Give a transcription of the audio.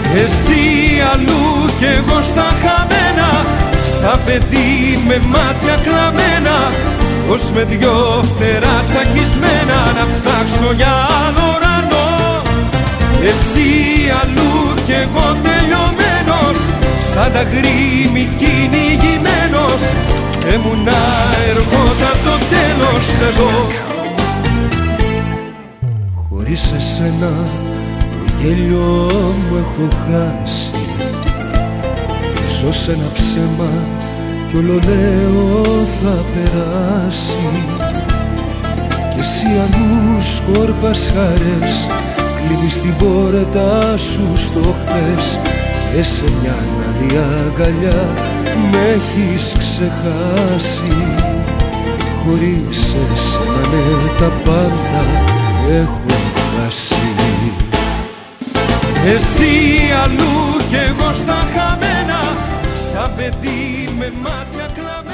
Εσύ αλλού κι εγώ στα χαμένα, σαν παιδί με μάτια κλαμμένα, ως με δυο φτερά τσακισμένα να ψάξω για άλλο ουρανό. Εσύ αλλού κι εγώ τελειωμένος, σαν τα γκρίμη κυνηγημένος, έμουνα ερχόταν το τέλος εγώ. Χωρίς εσένα το γέλιο μου έχω χάσει, ζω σ' ένα ψέμα κι όλο λέω θα περάσει. Κι εσύ αλλού σκόρπας χαρές, κλείνεις την πόρτα σου στο χθες, και σε μια άλλη αγκαλιά με έχεις ξεχάσει. Χωρίς εσένα ναι τα πάντα έχω χάσει. Εσύ αλλού κι εγώ στα χαμένα, σαν παιδί με μάτια κλαμμένα.